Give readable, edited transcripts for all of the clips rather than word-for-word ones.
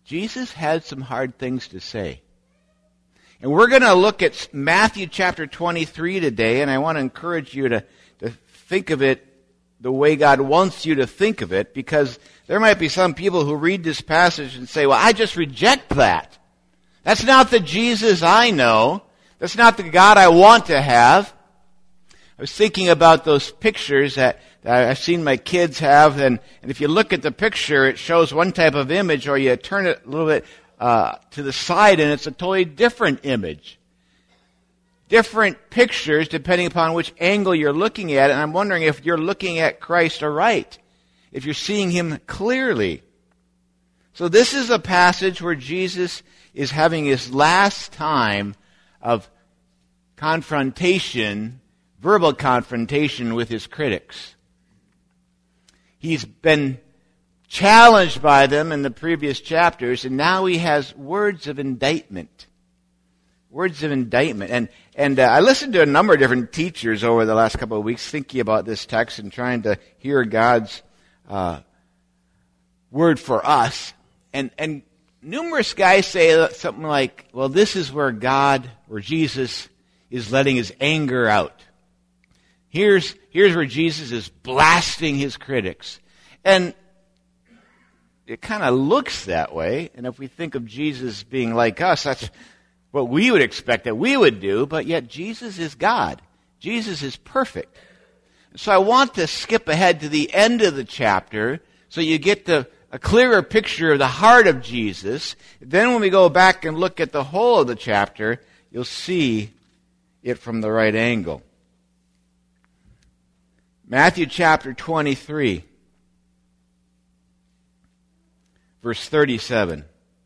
Jesus had some hard things to say. And we're going to look at Matthew chapter 23 today, and I want to encourage you to think of it the way God wants you to think of it, because there might be some people who read this passage and say, well, I just reject that. That's not the Jesus I know. That's not the God I want to have. I was thinking about those pictures that I've seen my kids have, and if you look at the picture, it shows one type of image, or you turn it a little bit to the side, and it's a totally different image. Different pictures depending upon which angle you're looking at, and I'm wondering if you're looking at Christ aright, if you're seeing Him clearly. So this is a passage where Jesus is having his last time of confrontation, verbal confrontation with his critics. He's been challenged by them in the previous chapters, and now he has words of indictment. Words of indictment. And I listened to a number of different teachers over the last couple of weeks thinking about this text and trying to hear God's word for us. And numerous guys say something like, well, this is where Jesus is letting his anger out. Here's where Jesus is blasting his critics. And it kind of looks that way. And if we think of Jesus being like us, that's what we would expect that we would do. But yet Jesus is God. Jesus is perfect. So I want to skip ahead to the end of the chapter so you get a clearer picture of the heart of Jesus. Then when we go back and look at the whole of the chapter, you'll see it from the right angle. Matthew chapter 23, verse 37.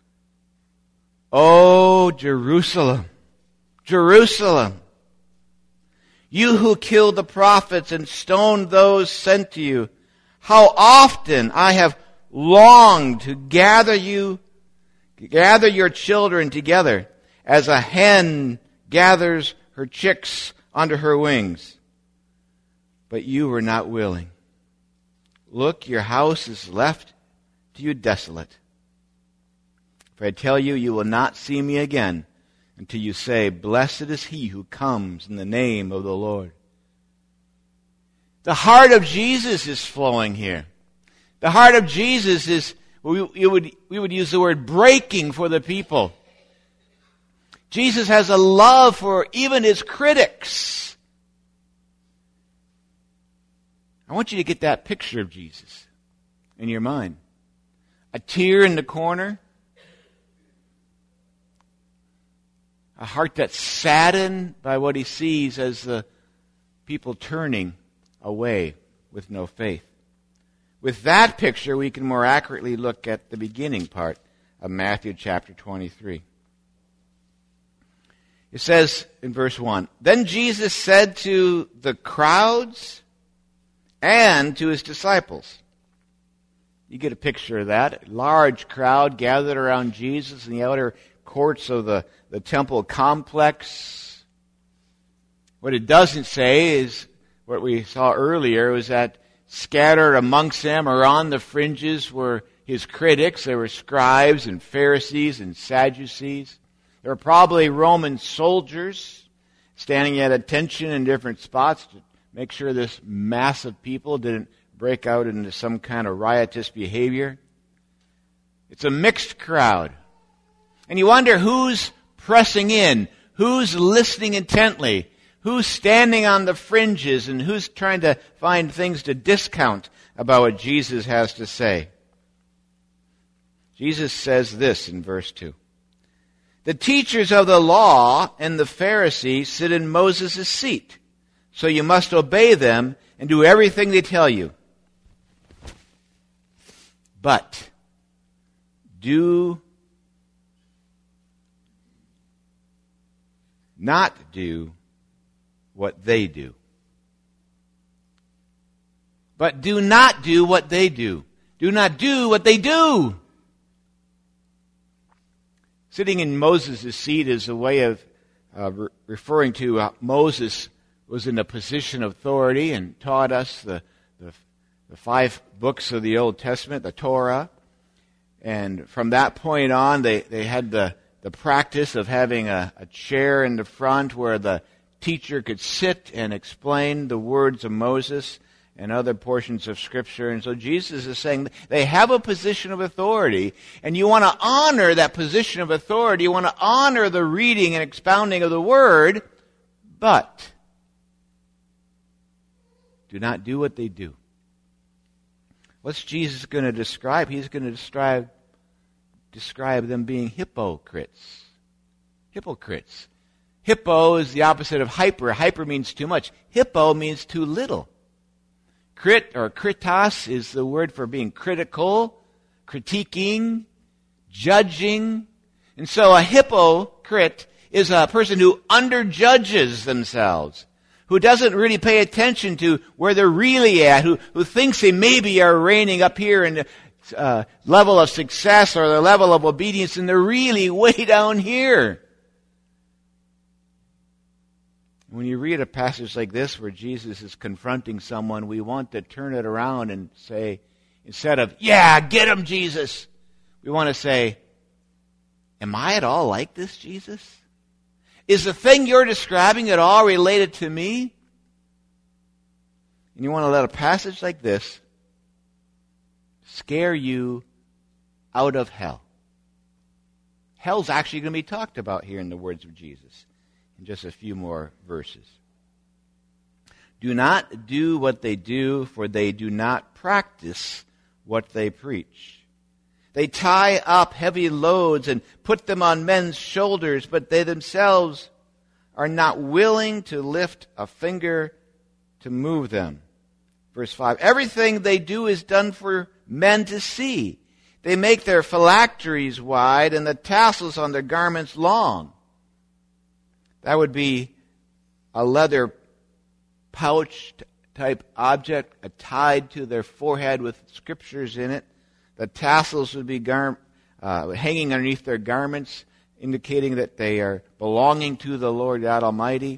Oh, Jerusalem, Jerusalem, you who killed the prophets and stoned those sent to you, how often I have longed to gather your children together as a hen gathers her chicks under her wings. But you were not willing. Look, your house is left to you desolate. For I tell you, you will not see me again until you say, blessed is he who comes in the name of the Lord. The heart of Jesus is flowing here. The heart of Jesus is, we would use the word breaking for the people. Jesus has a love for even his critics. I want you to get that picture of Jesus in your mind. A tear in the corner. A heart that's saddened by what he sees as the people turning away with no faith. With that picture, we can more accurately look at the beginning part of Matthew chapter 23. It says in verse 1, Then Jesus said to the crowds and to his disciples. You get a picture of that. A large crowd gathered around Jesus in the outer courts of the temple complex. What it doesn't say is what we saw earlier, was that scattered amongst them or on the fringes were his critics. There were scribes and Pharisees and Sadducees. There were probably Roman soldiers standing at attention in different spots to make sure this mass of people didn't break out into some kind of riotous behavior. It's a mixed crowd. And you wonder who's pressing in, who's listening intently, who's standing on the fringes, and who's trying to find things to discount about what Jesus has to say. Jesus says this in verse 2. The teachers of the law and the Pharisees sit in Moses' seat, so you must obey them and do everything they tell you. But do not do what they do. But do not do what they do. Do not do what they do. Sitting in Moses' seat is a way of referring to Moses was in a position of authority and taught us the 5 books of the Old Testament, the Torah. And from that point on, they had the practice of having a chair in the front where the teacher could sit and explain the words of Moses and other portions of Scripture. And so Jesus is saying they have a position of authority, and you want to honor that position of authority. You want to honor the reading and expounding of the Word, but do not do what they do. What's Jesus going to describe? He's going to describe them being hypocrites. Hypocrites. Hippo is the opposite of hyper. Hyper means too much. Hippo means too little. Crit or kritos is the word for being critical, critiquing, judging. And so a hypocrite is a person who underjudges themselves, who doesn't really pay attention to where they're really at, who thinks they maybe are reigning up here in the level of success or the level of obedience, and they're really way down here. When you read a passage like this where Jesus is confronting someone, we want to turn it around and say, instead of, yeah, get him, Jesus, we want to say, am I at all like this, Jesus? Is the thing you're describing at all related to me? And you want to let a passage like this scare you out of hell. Hell's actually going to be talked about here in the words of Jesus. Just a few more verses. Do not do what they do, for they do not practice what they preach. They tie up heavy loads and put them on men's shoulders, but they themselves are not willing to lift a finger to move them. Verse 5, everything they do is done for men to see. They make their phylacteries wide and the tassels on their garments long. That would be a leather pouch type object tied to their forehead with scriptures in it. The tassels would be hanging underneath their garments, indicating that they are belonging to the Lord God Almighty.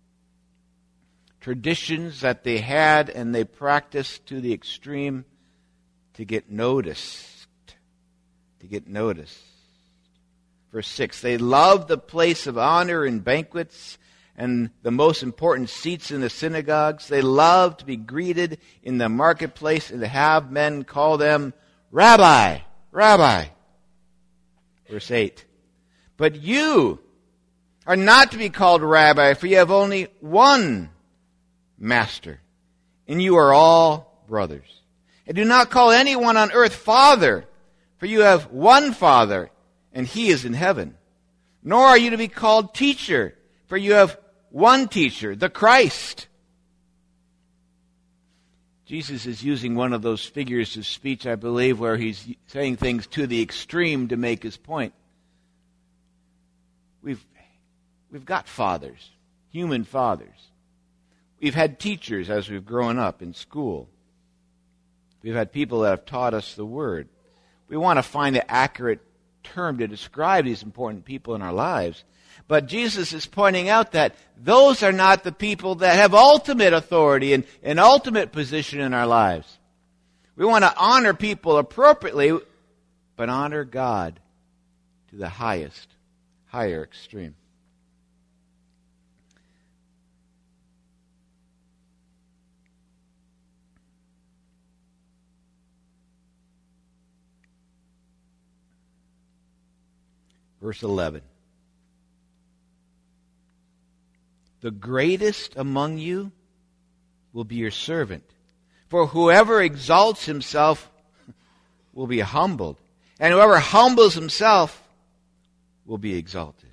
Traditions that they had and they practiced to the extreme to get noticed. To get noticed. Verse 6, they love the place of honor in banquets and the most important seats in the synagogues. They love to be greeted in the marketplace and to have men call them Rabbi, Rabbi. Verse 8, but you are not to be called Rabbi, for you have only one Master, and you are all brothers. And do not call anyone on earth Father, for you have one Father, and He is in heaven. Nor are you to be called teacher, for you have one teacher, the Christ. Jesus is using one of those figures of speech, I believe, where he's saying things to the extreme to make his point. We've got fathers, human fathers. We've had teachers as we've grown up in school. We've had people that have taught us the Word. We want to find the accurate term to describe these important people in our lives. But Jesus is pointing out that those are not the people that have ultimate authority and an ultimate position in our lives. We want to honor people appropriately, but honor God to the higher extreme. Verse 11. The greatest among you will be your servant. For whoever exalts himself will be humbled, and whoever humbles himself will be exalted.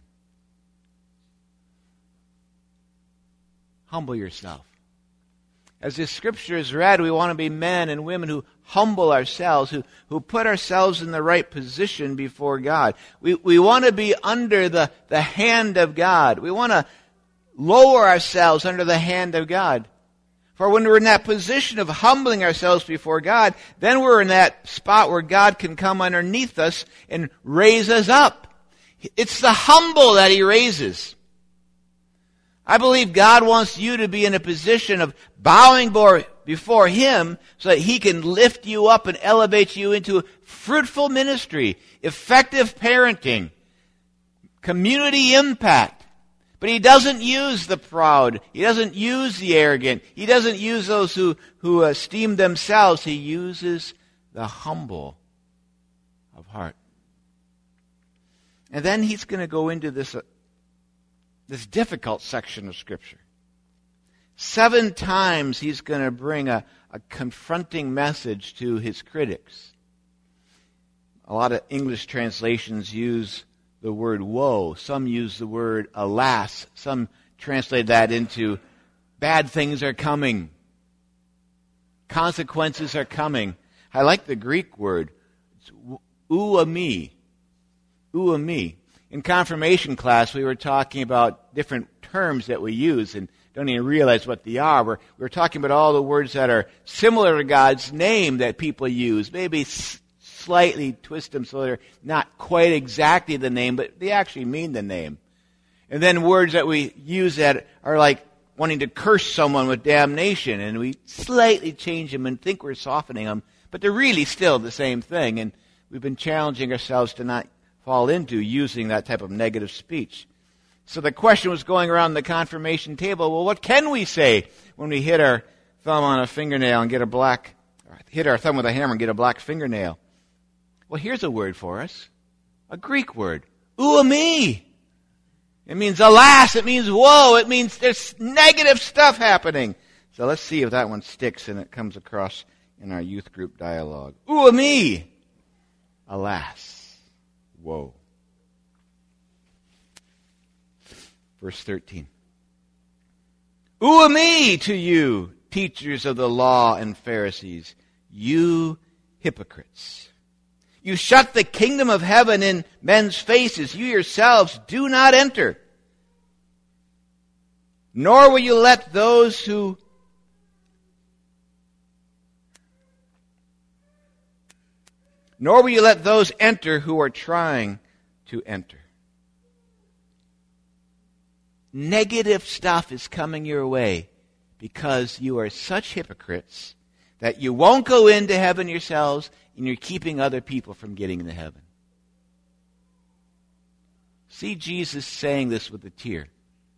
Humble yourself. As this scripture is read, we want to be men and women who humble ourselves, who put ourselves in the right position before God. We want to be under the hand of God. We want to lower ourselves under the hand of God. For when we're in that position of humbling ourselves before God, then we're in that spot where God can come underneath us and raise us up. It's the humble that He raises. I believe God wants you to be in a position of bowing before Him so that He can lift you up and elevate you into fruitful ministry, effective parenting, community impact. But He doesn't use the proud. He doesn't use the arrogant. He doesn't use those who esteem themselves. He uses the humble of heart. And then He's going to go into this difficult section of Scripture. 7 times He's going to bring a confronting message to His critics. A lot of English translations use the word woe. Some use the word alas. Some translate that into bad things are coming. Consequences are coming. I like the Greek word. It's ouami. Ouami. In confirmation class, we were talking about different terms that we use and don't even realize what they are. We were talking about all the words that are similar to God's name that people use. Maybe slightly twist them so they're not quite exactly the name, but they actually mean the name. And then words that we use that are like wanting to curse someone with damnation, and we slightly change them and think we're softening them, but they're really still the same thing. And we've been challenging ourselves to not fall into using that type of negative speech. So the question was going around the confirmation table, well, what can we say when we hit our thumb on a fingernail and hit our thumb with a hammer and get a black fingernail? Well, here's a word for us, a Greek word, ouami. It means alas, it means woe, it means there's negative stuff happening. So let's see if that one sticks and it comes across in our youth group dialogue. Ouami, alas, woe. Verse 13. Ouami to you, teachers of the law and Pharisees, you hypocrites. You shut the kingdom of heaven in men's faces. You yourselves do not enter. Nor will you let those enter who are trying to enter. Negative stuff is coming your way because you are such hypocrites that you won't go into heaven yourselves and you're keeping other people from getting into heaven. See Jesus saying this with a tear.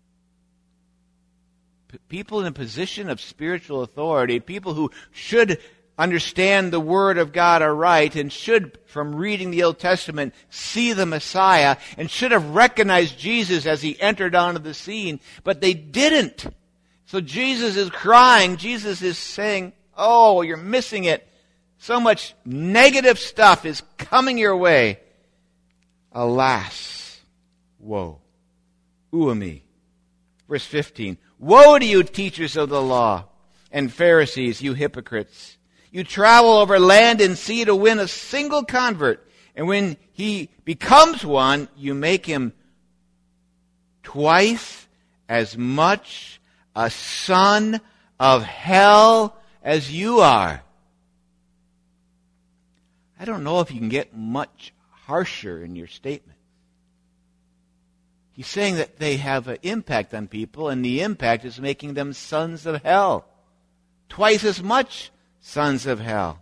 People in a position of spiritual authority, people who should understand the Word of God aright and should, from reading the Old Testament, see the Messiah and should have recognized Jesus as He entered onto the scene, but they didn't. So Jesus is crying. Jesus is saying, oh, you're missing it. So much negative stuff is coming your way. Alas, woe. Ouami. Verse 15. Woe to you, teachers of the law and Pharisees, you hypocrites. You travel over land and sea to win a single convert. And when he becomes one, you make him twice as much a son of hell as you are. I don't know if you can get much harsher in your statement. He's saying that they have an impact on people, and the impact is making them sons of hell. Twice as much sons of hell.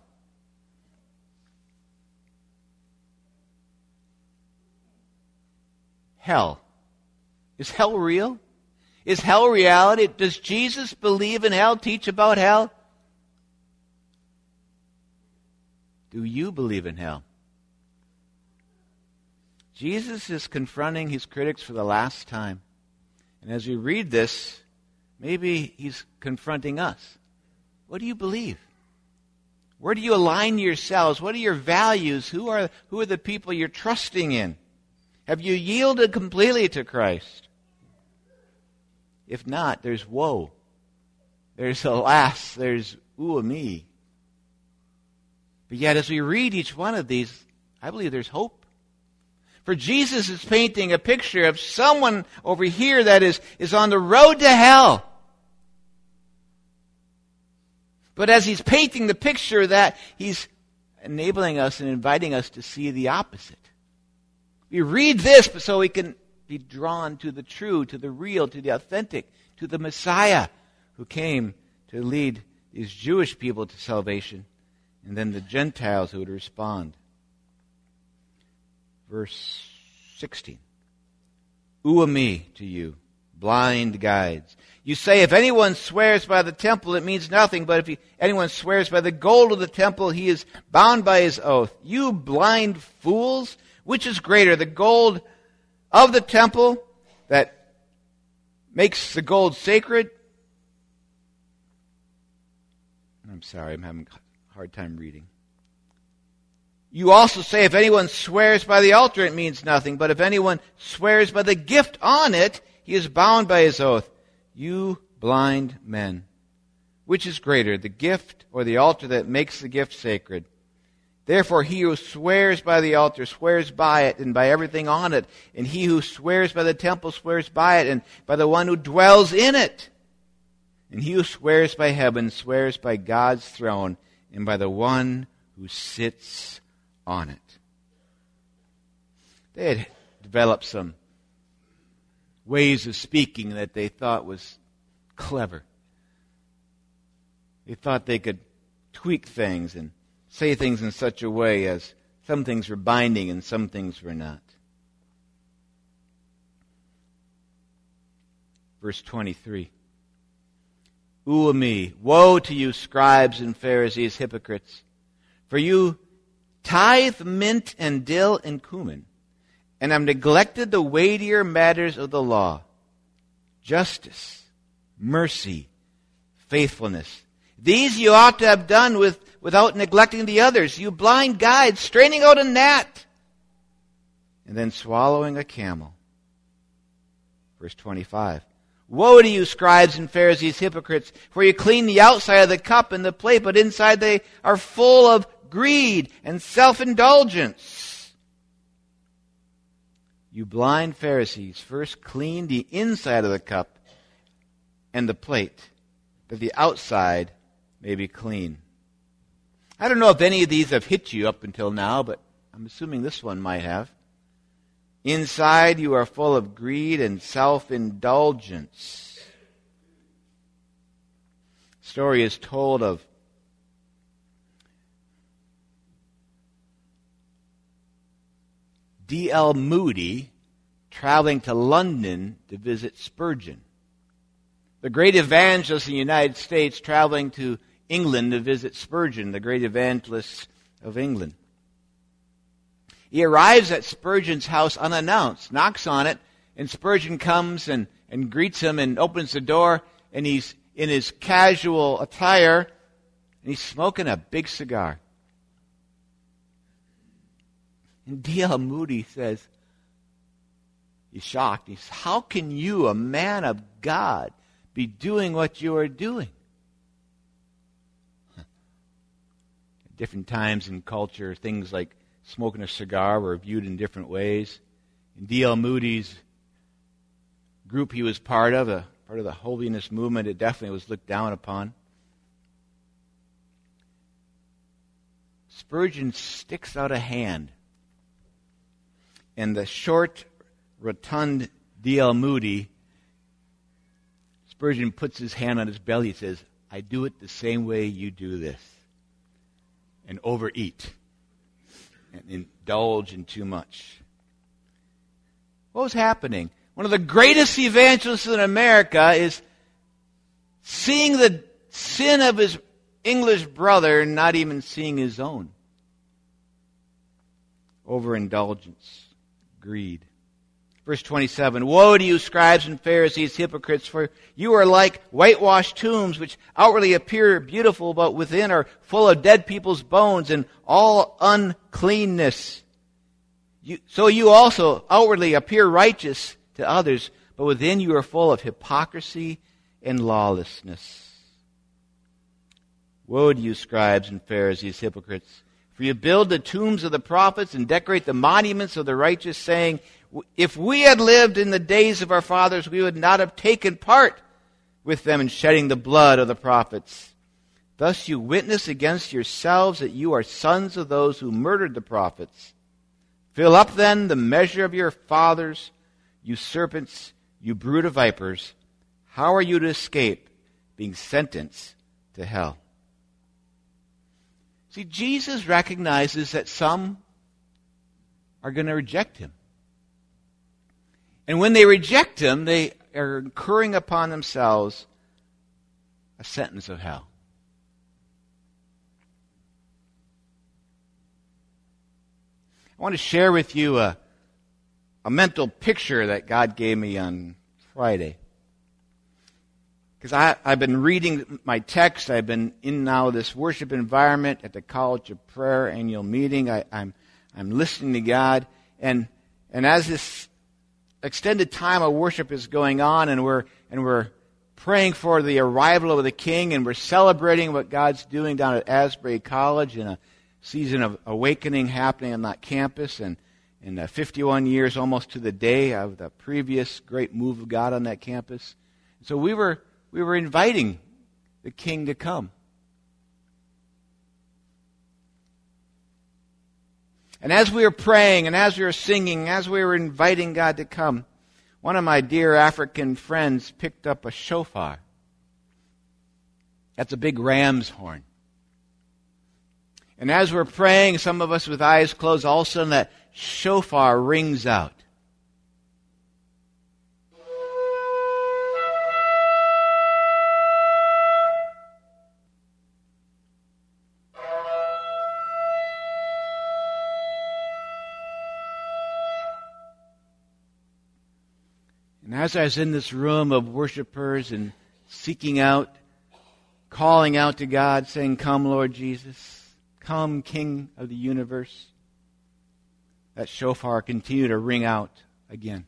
Hell. Is hell real? Is hell reality? Does Jesus believe in hell, teach about hell? Do you believe in hell? Jesus is confronting his critics for the last time. And as we read this, maybe he's confronting us. What do you believe? Where do you align yourselves? What are your values? Who are the people you're trusting in? Have you yielded completely to Christ? If not, there's woe. There's alas. There's ouami. But yet, as we read each one of these, I believe there's hope. For Jesus is painting a picture of someone over here that is on the road to hell. But as he's painting the picture of that, he's enabling us and inviting us to see the opposite. We read this so we can be drawn to the true, to the real, to the authentic, to the Messiah who came to lead these Jewish people to salvation, and then the Gentiles who would respond. Verse 16. Uami to you, blind guides. You say, if anyone swears by the temple, it means nothing, but if anyone swears by the gold of the temple, he is bound by his oath. You blind fools, which is greater, the gold of the temple that makes the gold sacred? I'm sorry, I'm having a hard time reading. You also say, if anyone swears by the altar, it means nothing, but if anyone swears by the gift on it, he is bound by his oath. You blind men, which is greater, the gift or the altar that makes the gift sacred? Therefore, he who swears by the altar swears by it and by everything on it. And he who swears by the temple swears by it and by the one who dwells in it. And he who swears by heaven swears by God's throne and by the one who sits on it. They had developed some ways of speaking that they thought was clever. They thought they could tweak things and say things in such a way as some things were binding and some things were not. Verse 23. Uami, woe to you, scribes and Pharisees, hypocrites! For you tithe mint and dill and cumin, and have neglected the weightier matters of the law, justice, mercy, faithfulness. These you ought to have done without neglecting the others. You blind guides, straining out a gnat, and then swallowing a camel. Verse 25. Woe to you, scribes and Pharisees, hypocrites, for you clean the outside of the cup and the plate, but inside they are full of greed and self-indulgence. You blind Pharisees, first clean the inside of the cup and the plate, that the outside may be clean. I don't know if any of these have hit you up until now, but I'm assuming this one might have. Inside you are full of greed and self-indulgence. The story is told of D.L. Moody traveling to London to visit Spurgeon. The great evangelist in the United States traveling to England to visit Spurgeon, the great evangelist of England. He arrives at Spurgeon's house unannounced, knocks on it, and Spurgeon comes and greets him and opens the door, and he's in his casual attire, and he's smoking a big cigar. And D.L. Moody says, he's shocked. He says, how can you, a man of God, be doing what you are doing? At different times in culture, things like smoking a cigar were viewed in different ways. In D.L. Moody's group he was part of the holiness movement, it definitely was looked down upon. Spurgeon sticks out a hand, and the short, rotund D.L. Moody, Spurgeon puts his hand on his belly and says, I do it the same way you do this. And overeat. And indulge in too much. What was happening? One of the greatest evangelists in America is seeing the sin of his English brother and not even seeing his own. Overindulgence. Greed. Verse 27, woe to you, scribes and Pharisees, hypocrites, for you are like whitewashed tombs, which outwardly appear beautiful, but within are full of dead people's bones and all uncleanness. So you also outwardly appear righteous to others, but within you are full of hypocrisy and lawlessness. Woe to you, scribes and Pharisees, hypocrites, for you build the tombs of the prophets and decorate the monuments of the righteous, saying, if we had lived in the days of our fathers, we would not have taken part with them in shedding the blood of the prophets. Thus you witness against yourselves that you are sons of those who murdered the prophets. Fill up then the measure of your fathers, you serpents, you brood of vipers. How are you to escape being sentenced to hell? See, Jesus recognizes that some are going to reject him. And when they reject him, they are incurring upon themselves a sentence of hell. I want to share with you a mental picture that God gave me on Friday. Because I've been reading my text. I've been in now this worship environment at the College of Prayer annual meeting. I'm listening to God. And as this extended time of worship is going on, and we're praying for the arrival of the King, and we're celebrating what God's doing down at Asbury College in a season of awakening happening on that campus, and in 51 years almost to the day of the previous great move of God on that campus. So we were inviting the King to come. And as we were praying, and as we were singing, as we were inviting God to come, one of my dear African friends picked up a shofar. That's a big ram's horn. And as we're praying, some of us with eyes closed, all of a sudden that shofar rings out. And as I was in this room of worshipers and seeking out, calling out to God, saying, "Come, Lord Jesus. Come, King of the universe," that shofar continued to ring out again.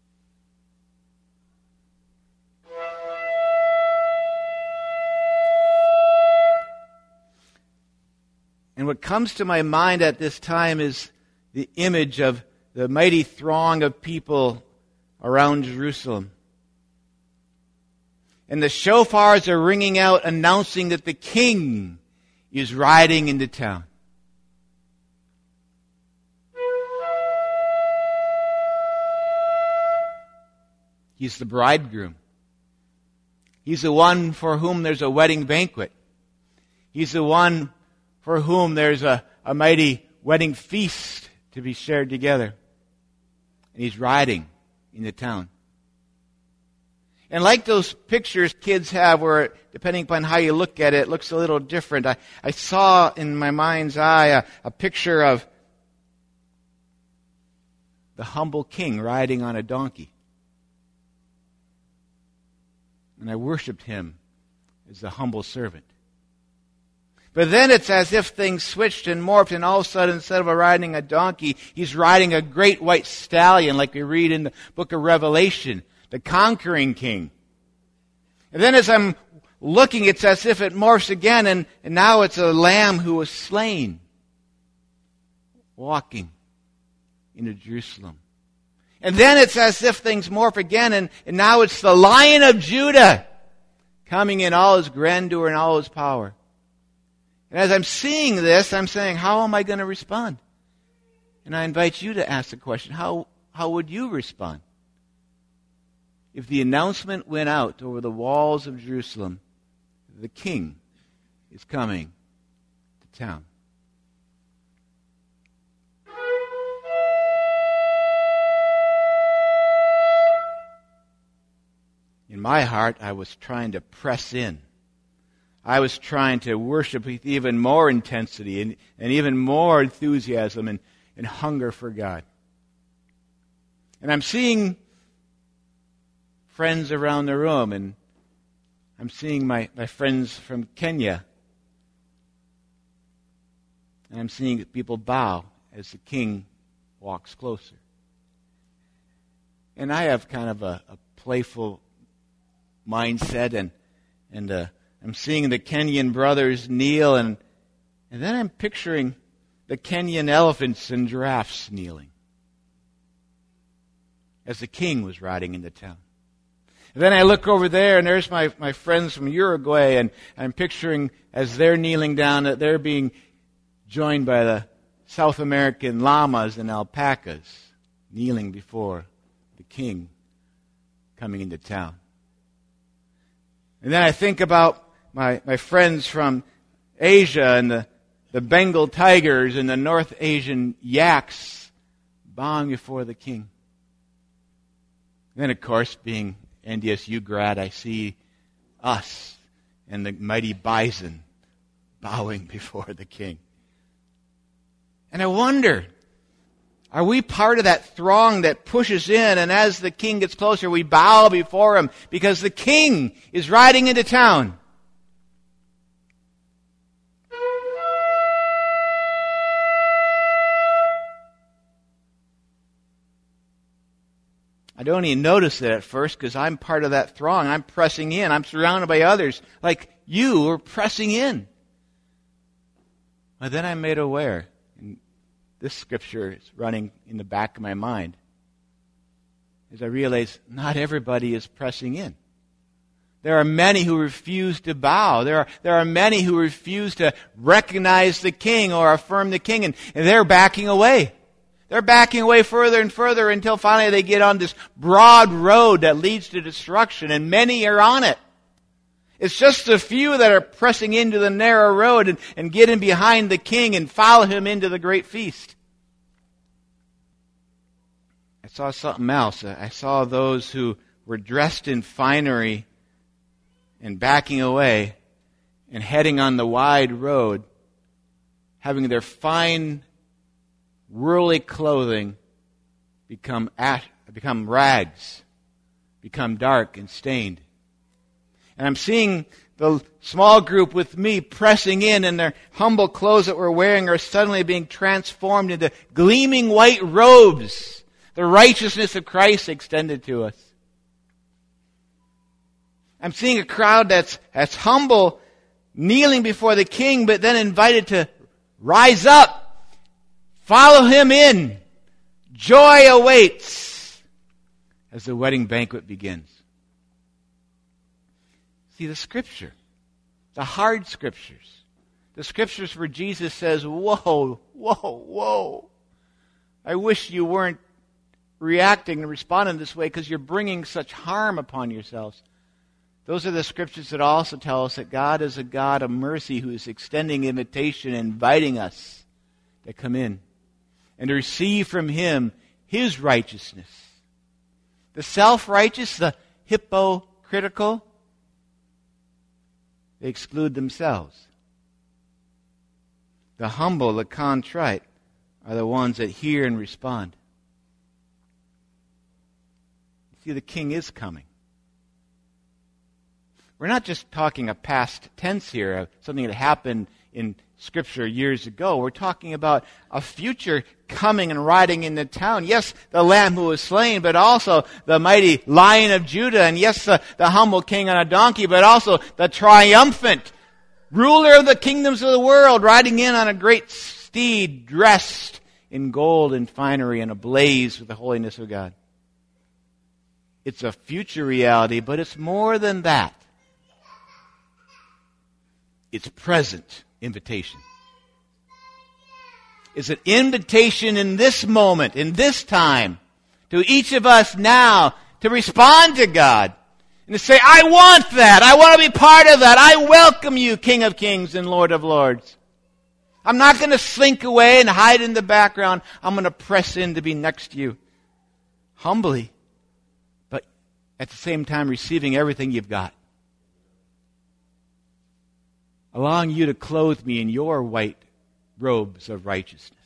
And what comes to my mind at this time is the image of the mighty throng of people around Jerusalem. And the shofars are ringing out, announcing that the King is riding into town. He's the bridegroom. He's the one for whom there's a wedding banquet. He's the one for whom there's a mighty wedding feast to be shared together. And he's riding into town. And like those pictures kids have where, depending upon how you look at it, it looks a little different. I saw in my mind's eye a picture of the humble king riding on a donkey. And I worshiped him as the humble servant. But then it's as if things switched and morphed, and all of a sudden, instead of riding a donkey, he's riding a great white stallion, like we read in the book of Revelation, the conquering king. And then as I'm looking, it's as if it morphs again, and now it's a lamb who was slain, walking into Jerusalem. And then it's as if things morph again, and now it's the Lion of Judah coming in all his grandeur and all his power. And as I'm seeing this, I'm saying, how am I going to respond? And I invite you to ask the question, how would you respond if the announcement went out over the walls of Jerusalem, the King is coming to town? In my heart, I was trying to press in. I was trying to worship with even more intensity and even more enthusiasm and hunger for God. And I'm seeing friends around the room, and I'm seeing my friends from Kenya. And I'm seeing people bow as the King walks closer. And I have kind of a playful mindset, and I'm seeing the Kenyan brothers kneel, and then I'm picturing the Kenyan elephants and giraffes kneeling as the King was riding into town. And then I look over there, and there's my friends from Uruguay, and I'm picturing as they're kneeling down that they're being joined by the South American llamas and alpacas kneeling before the King coming into town. And then I think about my friends from Asia and the Bengal tigers and the North Asian yaks bowing before the king. Then, of course, being NDSU grad, I see us and the mighty bison bowing before the king. And I wonder, are we part of that throng that pushes in, and as the king gets closer, we bow before him because the king is riding into town? I don't even notice it at first because I'm part of that throng. I'm pressing in. I'm surrounded by others like you are pressing in. But then I'm made aware, and this scripture is running in the back of my mind, as I realize not everybody is pressing in. There are many who refuse to bow. There are many who refuse to recognize the king or affirm the king, and they're backing away. They're backing away further and further until finally they get on this broad road that leads to destruction, and many are on it. It's just a few that are pressing into the narrow road and get in behind the king and follow him into the great feast. I saw something else. I saw those who were dressed in finery and backing away and heading on the wide road, having their fine worldly clothing become rags, become dark and stained. And I'm seeing the small group with me pressing in, and their humble clothes that we're wearing are suddenly being transformed into gleaming white robes, the righteousness of Christ extended to us. I'm seeing a crowd that's humble, kneeling before the king, but then invited to rise up. Follow him in. Joy awaits as the wedding banquet begins. See, the scripture, the hard scriptures, the scriptures where Jesus says, whoa, whoa, whoa. I wish you weren't reacting and responding this way because you're bringing such harm upon yourselves. Those are the scriptures that also tell us that God is a God of mercy who is extending invitation, inviting us to come in and to receive from him his righteousness. The self-righteous, the hypocritical, they exclude themselves. The humble, the contrite, are the ones that hear and respond. See, the king is coming. We're not just talking a past tense here, of something that happened in Scripture years ago. We're talking about a future coming and riding into town. Yes, the Lamb who was slain, but also the mighty Lion of Judah. And yes, the humble king on a donkey, but also the triumphant ruler of the kingdoms of the world, riding in on a great steed, dressed in gold and finery and ablaze with the holiness of God. It's a future reality, but it's more than that. It's present invitation. It's an invitation in this moment, in this time, to each of us now to respond to God and to say, I want that. I want to be part of that. I welcome you, King of Kings and Lord of Lords. I'm not going to slink away and hide in the background. I'm going to press in to be next to you. Humbly, but at the same time receiving everything you've got. Allowing you to clothe me in your white robes of righteousness.